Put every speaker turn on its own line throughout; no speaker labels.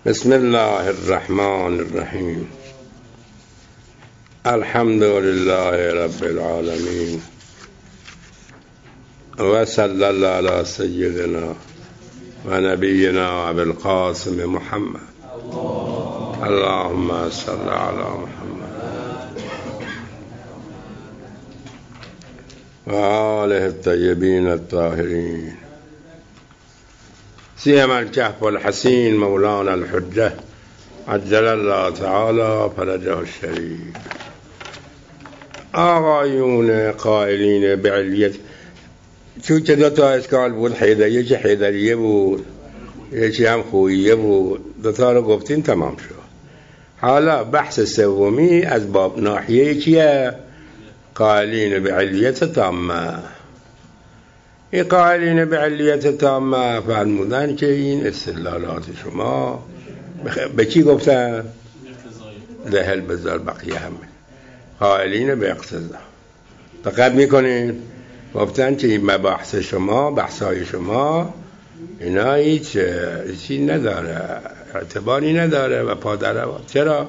بسم الله الرحمن الرحیم. الحمد لله رب العالمین و صلی الله علی سیدنا و نبینا ابی القاسم محمد. اللهم صل علی محمد و آله الطیبین الطاهرین، سیما الكهف الحسین مولانا الحجه عجل الله تعالی فرجه الشریف. آقایون قائلین به علیت، چون که دو تا اشکال بود، یکی حیدریه بود، یکی هم خوییه بود، دو تا رو گفتین تمام شد. حالا بحث سومی از باب ناحیه کیه؟ قائلین به علیت تامه. این قائلین به علیت تامه فرمودن که این استدلالات شما به کی گفتن؟ لهل بذار بقیه همه قائلین به اقتضا. دقت میکنین؟ گفتن که این مباحث شما، بحثای شما، اینا هیچی نداره، اعتباری نداره و پادروا. چرا؟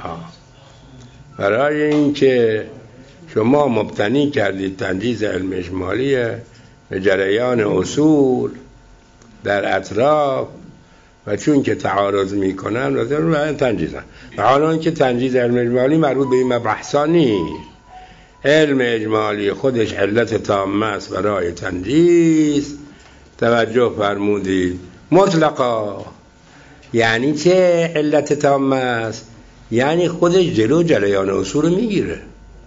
برای این که شما مبتنی کردید تنجیز علم اجمالی به جریان اصول در اطراف و چون که تعارض میکنن و تنجیزن. و حالا که تنجیز علم اجمالی مربوط به این مبحثا نیست. علم اجمالی خودش علت تامه است برای تنجیز. توجه فرمودید. مطلقا یعنی چه علت تامه است؟ یعنی خودش جلو جریان اصول میگیره.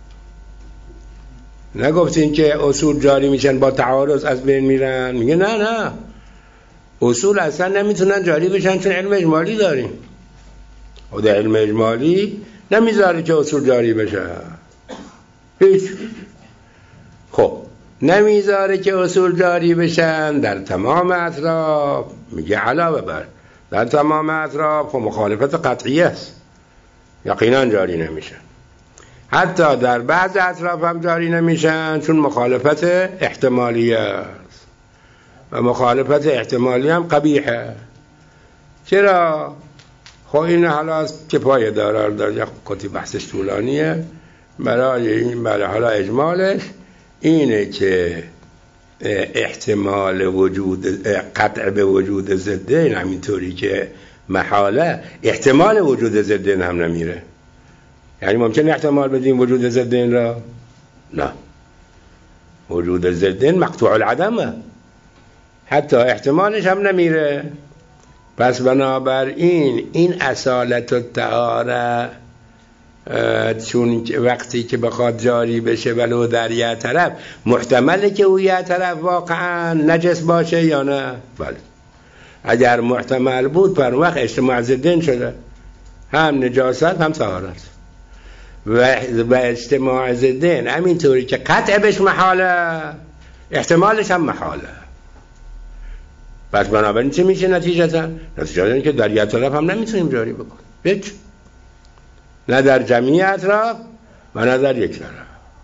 نگفتین که اصول جاری میشن با تعارض از بین میرن؟ میگه نه، اصول اصلا نمیتونن جاری بشن چون علم اجمالی داریم. خود علم اجمالی نمیذاره که اصول جاری بشه. هیچ. خب نمیذاره که اصول جاری بشن در تمام اطراف. میگه علاوه بر در تمام اطراف، خب مخالفت قطعی است، یقینا جاری نمیشن. حتی در بعض اطراف هم جاری نمیشن چون مخالفت احتمالی است و مخالفت احتمالی هم قبیحه. چرا؟ خب این حالا که پای داره یک کتی بحثش طولانیه. برای این حالا اجمالش اینه که احتمال وجود قطع به وجود ضدین، همینطوری که محاله احتمال وجود ضدین هم نمیره. یعنی ممکن احتمال بدیم وجود ضدین را؟ نه، وجود ضدین مقطوع العدمه، حتی احتمالش هم نمیره. پس بنابراین این اصالت الطهاره، چون وقتی که بخواد جاری بشه ولو در یه طرف، محتمله که او یه طرف واقعا نجس باشه یا نه؟ بله. اگر محتمل بود پر وقت اجتماع ضدین شده، هم نجاست هم طهارت. و اجتماع ضدین همینطوری که قطع بهش محاله، احتمالش هم محاله. پس بنابراین چه میشه نتیجتا؟ نتیجتا این که در یک طرف هم نمیتونیم جاری بکنیم، هیچ، نه در جمعی اطراف و نه در یک طرف.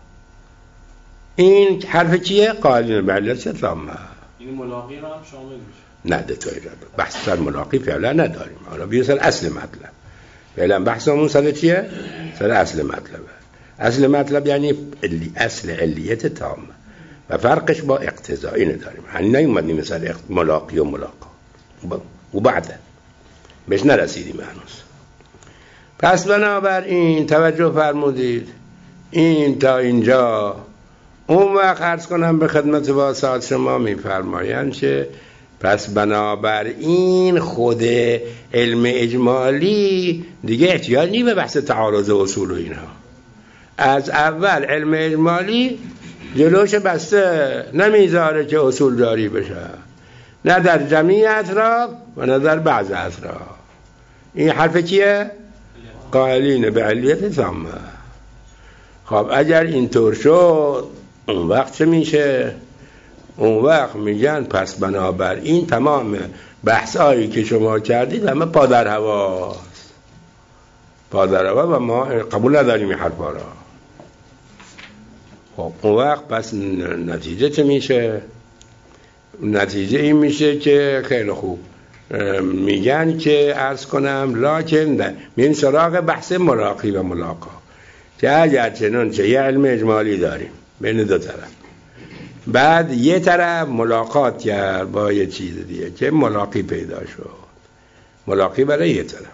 این حرف کیه؟ قائلین به علت تامه.
این ملاقی رو هم شامل میشه؟
نه، دتایی بحث سر ملاقی فعلا نداریم. حالا بیا سر اصل مطلب. فعلا بحثمون سر چیه؟ سر اصل مطلبه. اصل مطلب یعنی اصل علیت تامه و فرقش با اقتضایی نداریم. یعنی نیومدیم سر ملاقی و ملاقا و بعد بهش نرسیدیم هنوز. پس بنابراین توجه فرمودید. این تا اینجا. اون وقت عرض کنم به خدمت واسات شما میفرمایند که پس بنابراین خود علم اجمالی دیگه احتیاج نیست به بحث تعارض اصول و اینها. از اول علم اجمالی جلوش بسته، نمیذاره که اصول جاری بشه، نه در جمعی اطراف و نه در بعض اطراف. این حرف کیه؟ قائلین به علیت تامه. خب اگر اینطور شد اون وقت چه میشه؟ اون وقت میگن پس بنابراین تمام بحثایی که شما کردید همه پادر هواست، پادر هوا و ما قبول نداریم این حرفا را. خب اون وقت پس نتیجه چه میشه؟ نتیجه این میشه که خیلی خوب میگن که عرض کنم لکن میریم سراغ بحث ملاقی و ملاقا که اگر چنانچه یه علم اجمالی داریم بین دو طرف، بعد یه طرف ملاقات کرد با یه چیز دیگه که ملاقی پیدا شد، ملاقی برای یه طرف،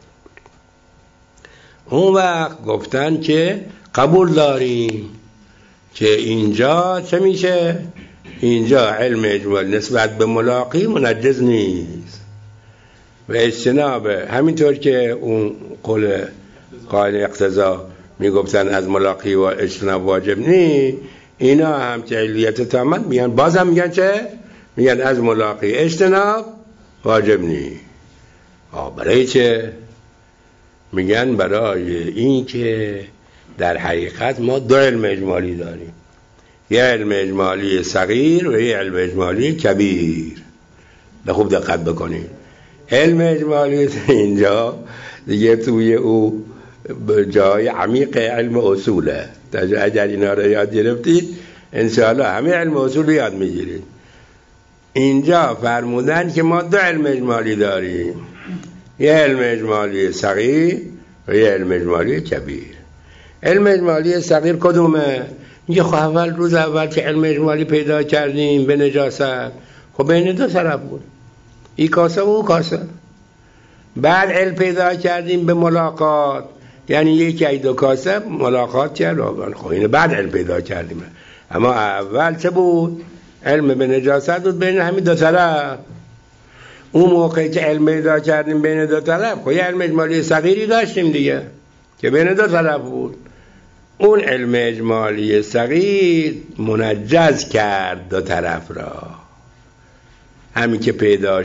اون وقت گفتن که قبول داریم که اینجا چه میشه؟ اینجا علم اجمالی نسبت به ملاقی منجز نیست و اجتناب، همینطور که اون قائل اقتضا میگفتن از ملاقی و اجتناب واجب نیست، اینا هم که علیت تامت میگن، بازم میگن چه؟ میگن از ملاقی اجتناب واجب نیست. برای چه؟ میگن برای این که در حقیقت ما دو علم اجمالی داریم، یه علم اجمالی صغیر و یه علم اجمالی کبیر. به خوب دقت بکنید، علم اجمالی اینجا دیگه توی او جای عمیق علم اصوله، اگر اینا رو یاد گرفتید انشاءالله همه علم اصول رو یاد میگیرید. اینجا فرمودن که ما دو علم اجمالی داریم، یه علم اجمالی صغیر و یه علم اجمالی کبیر. علم اجمالی صغیر کدومه؟ میگه خب روز اول که علم اجمالی پیدا کردیم به نجاست، خب بین دو طرف بود، ای کاسه و او کاسه. بعد علم پیدا کردیم به ملاقات، یعنی یکی ای دو کاسه ملاقات کرد، خب اینه بعد علم پیدا کردیم. اما اول چه بود؟ علم به نجاست بود بین همین دو طرف. اون موقعی که علم پیدا کردیم بین دو طرف، خب یه علم اجمالی صغیری داشتیم دیگه که بین دو طرف بود، اون علم اجمالی صغیر منجز کرد دو طرف را. همین که پیدا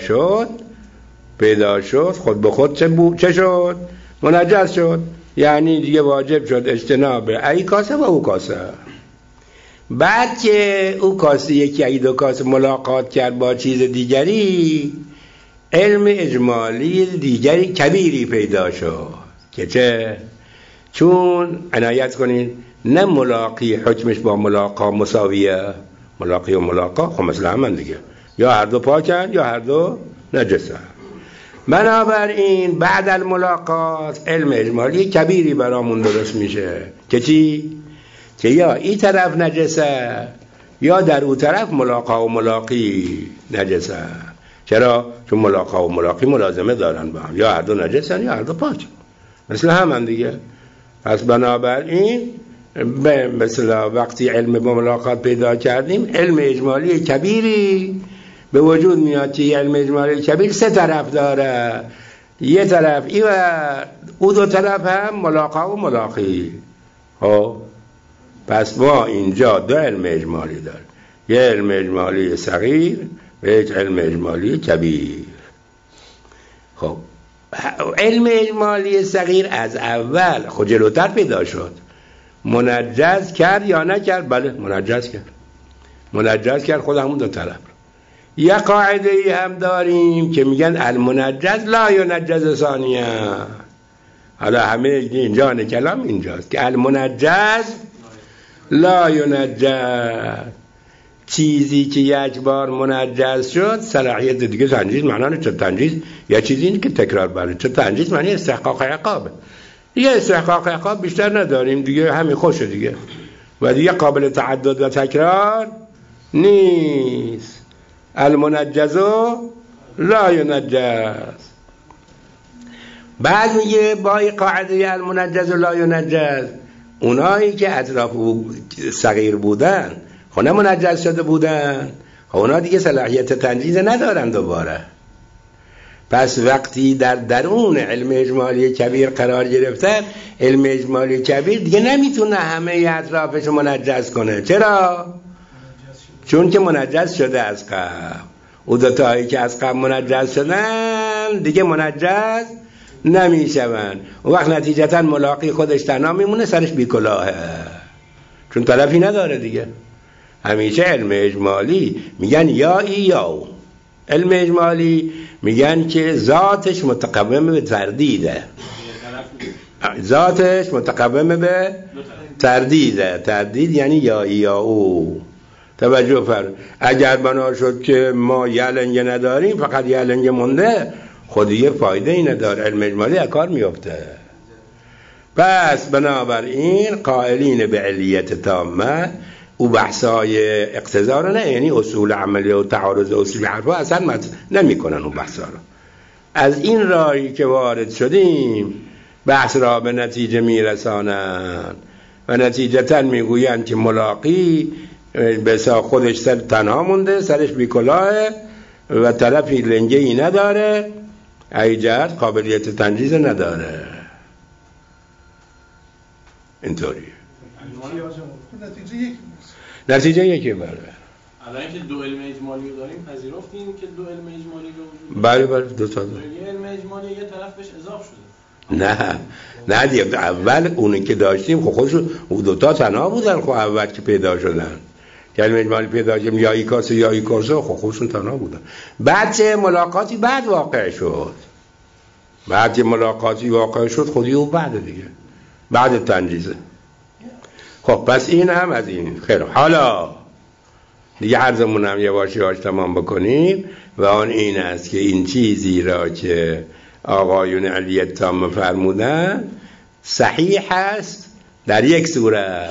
شد خود به خود چه شد؟ منجز شد، یعنی دیگه واجب شد اجتناب ای کاسه و او کاسه. بعد که او کاسه یکی ای دو کاسه ملاقات کرد با چیز دیگری، علم اجمالی دیگری کبیری پیدا شد که چه؟ چون عنایت کنید نه ملاقی حکمش با ملاقا مساویه، ملاقی و ملاقا خب مثل هم دیگه، یا هر دو پاکن یا هر دو نجسن. بنابراین بعد الملاقات علم اجمالی کبیری برامون درست میشه که چی؟ که یا این طرف نجسه یا در اون طرف ملاقا و ملاقی نجسه. چرا؟ چون ملاقا و ملاقی ملازمه دارن با هم، یا هر دو نجسن یا هر دو پاک، مثل هم دیگه. پس بنابراین مثلا وقتی علم با ملاقات پیدا کردیم، علم اجمالی کبیری به وجود میاد که علم اجمالی کبیر سه طرف داره، یه طرف ای و او دو طرف هم ملاقا و ملاقی. پس ما اینجا دو علم اجمالی داریم، یه علم اجمالی صغیر و یک علم اجمالی کبیر. خب علم اجمالی صغیر از اول خود جلوتر پیدا شد، منجز کرد یا نکرد؟ بله منجز کرد خود همون دو طرف. یه قاعده ای هم داریم که میگن المنجز لا ینجز ثانیه. حالا همه اینجا کلام اینجاست که المنجز لا ینجز، چیزی که یک بار منجز شد صلاحیت دیگه تنجیز. معنی چه تنجیز؟ یا چیزی اینه که تکرار بره. چه تنجیز؟ معنی استحقاق عقابه دیگه. استحقاق عقاب بیشتر نداریم دیگه، همین خوشه دیگه و دیگه قابل تعدد و تکرار نیست. المنجز لا ینجز. بعد میگه با قاعده المنجز لا ینجز، اونایی که اطراف صغیر بودن خب نه منجز شده بودن، خب اونا دیگه صلاحیت تنجیز ندارن دوباره. پس وقتی در درون علم اجمالی کبیر قرار گرفتن، علم اجمالی کبیر دیگه نمیتونه همه اطرافش منجز کنه. چرا؟ چون که منجز شده از قبل. او دوتایی که از قبل منجز شدن دیگه منجز نمیشون. اون وقت نتیجتا ملاقی خودش تنها میمونه، سرش بیکلاهه، چون طرفی نداره دیگه. همیشه علم اجمالی میگن یا ای یا او. علم اجمالی میگن که ذاتش متقوم به تردیده، ذاتش متقوم به تردیده. تردید یعنی یا ای یا او. توجه فرمایید. اگر بنا شد که ما یه لنگه نداریم، فقط یه لنگه مونده، خودیه فایده ای نداره، علم اجمالی از کار میفته. پس بنابراین قائلین به علیت تامه او بحثای اقتضا رو نه، یعنی اصول عملی و تعارض اصول حرفا اصلا نمی کنن اون بحثا رو. از این راهی که وارد شدیم بحث را به نتیجه میرسانن و نتیجتا میگویند که ملاقی به خودش سر تنها مونده، سرش بیکلاهه و طرفی لنگه ای نداره، ای جهت قابلیت تنجیز نداره. اینطوریه. نتیجه یکی بله.
الان که دو علم اجمالی رو داریم پذیرفتیم که دو علم اجمالی رو وجود
بله بله دو تا
داریم. یه علم اجمالی یه طرف بهش اضافه شده.
نه دیگه اول اونی که داشتیم خب خودشون دو تا تنها بودن، خب اول که پیدا شدن که علم اجمالی پیدا شدیم یا ایکاس یا ایکاسه خب خودشون تنها بودن. بعد چه ملاقاتی بعد واقع شد، بعد که ملاقاتی واقع شد خودی او بعد دیگه بعد تنجیزه. خب پس این هم از این. خیر حالا دیگه عرضمون هم یواش یواش تمام بکنیم و آن این است که این چیزی را که آقایون علیت تام فرمودن صحیح است در یک صورت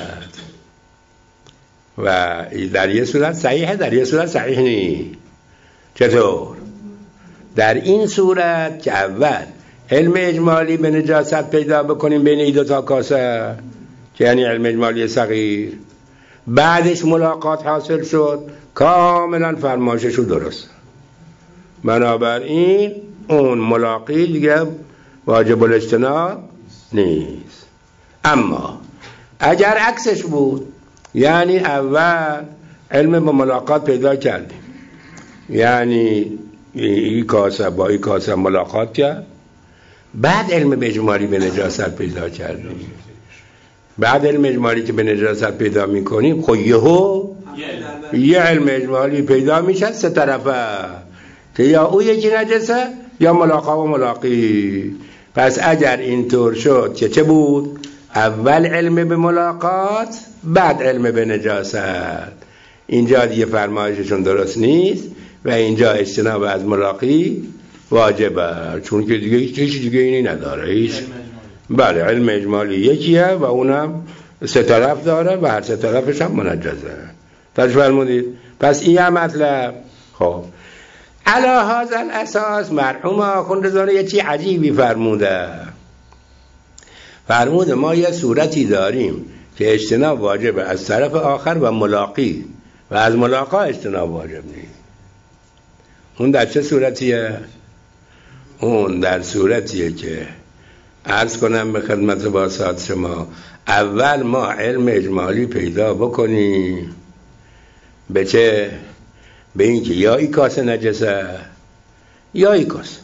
و در یک صورت صحیحه، در یک صورت صحیح نیست. چطور؟ در این صورت که اول علم اجمالی به نجاست پیدا بکنیم بین این دو تا کاسه که یعنی علم اجمالی صغیر، بعدش ملاقات حاصل شد، کاملا فرمایششو درست. بنابراین اون ملاقی دیگه واجب الاجتناب نیست. اما اگر عکسش بود، یعنی اول علم به ملاقات پیدا کردیم، یعنی این کاسه با این کاسه ملاقات کرد، بعد علم به اجمالی به نجاست پیدا کردیم. بعد علم اجمالی که به نجاست پیدا میکنیم خب یه علم اجمالی پیدا میشه سه طرفه که یا او یکی نجسه یا ملاقا و ملاقی. پس اگر اینطور شد که چه بود؟ اول علم به ملاقات بعد علم به نجاست. اینجا دیگه فرمایششون درست نیست و اینجا اجتناب از ملاقی واجبه، چون که دیگه هیچ دیگه اینی نداره. هیچ بله علم اجمالی یکیه و اونم سه طرف داره و هر سه طرفش هم منجزه. تاش فرمودید؟ پس این هم مطلب. خب علی هذا الاساس مرحوم آخوند رضا یه چی عجیبی فرموده ما یه صورتی داریم که اجتناب واجبه از طرف آخر و ملاقی و از ملاقا اجتناب واجب نیست. اون در چه صورتیه؟ اون در صورتیه که عرض کنم به خدمت باسط شما اول ما علم اجمالی پیدا بکنیم به چه؟ به این که یا ای کاسه نجسه یا ای کاسه،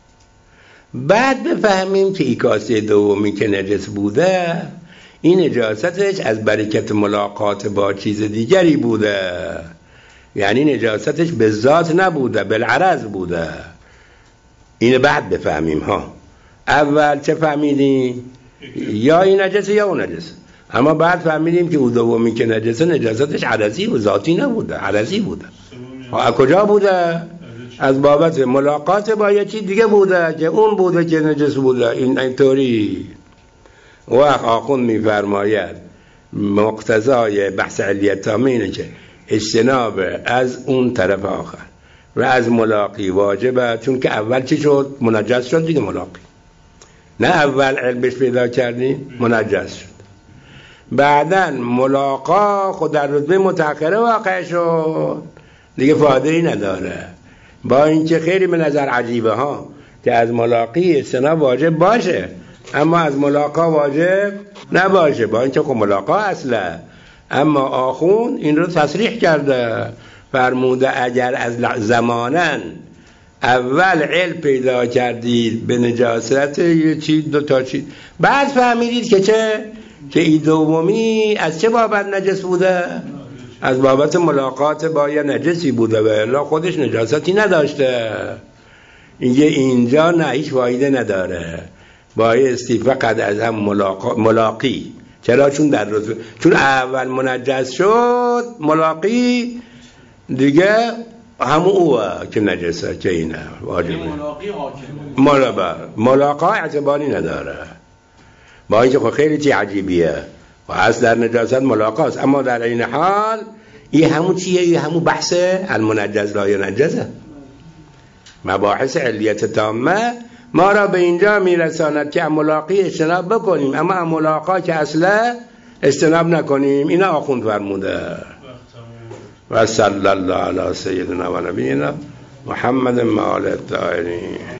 بعد بفهمیم که ای کاسه دومی که نجس بوده این نجاستش از برکت ملاقات با چیز دیگری بوده، یعنی نجاستش به ذات نبوده بالعرض بوده. این بعد بفهمیم ها. اول چه فهمیدیم؟ یا این نجسه یا اون نجسه، اما بعد فهمیدیم که او دومی که نجسه نجاستش عرضی و ذاتی نبوده، عرضی بوده. از کجا بوده؟ از بابت ملاقات با یه چیز دیگه بوده که اون بوده که نجس بوده. اینطوری وقت آخوند میفرماید مقتضای بحث علیت تامه اینه که اجتناب از اون طرف آخر و از ملاقی واجبه، چون که اول چی شد؟ منجس شد دیگه ملاقی. نه اول علمش پیدا کردیم منجس شد، بعدن ملاقا خود در رتبه متأخره واقع شد دیگه فایده‌ای نداره. با اینکه خیلی به نظر عجیبه ها که از ملاقی اجتناب واجب باشه اما از ملاقا واجب نباشه، با اینکه خب ملاقا اصله. اما آخون این رو تصریح کرده، فرموده اگر از زمانن اول علم پیدا کردید به نجاست یه چیز دو تا چیز، بعد فهمیدید که چه؟ که این دومی از چه بابت نجس بوده؟ از بابت ملاقات با یه نجسی بوده و الا خودش نجاستی نداشته. اینجا نه هیچ فایده نداره، بایستی فقط از هم ملاقی. چرا؟ چون اول منجس شد ملاقی دیگه همون اوه که نجسه که اینه واجبه.
ملاقی حاکمه.
ملاقا اعتباری نداره، با اینکه خب خیلی عجیبیه و اصل در نجاست ملاقاست، اما در این حال این همون چیه؟ این همون بحث المنجز لا ینجزه، مباحث علیت تامه ما را به اینجا میرساند که ملاقی اجتناب بکنیم، اما ملاقا که اصلا اجتناب نکنیم. اینا آخوند فرموده. و صلی الله علی سیدنا و نبینا محمد و آل الطاهرین.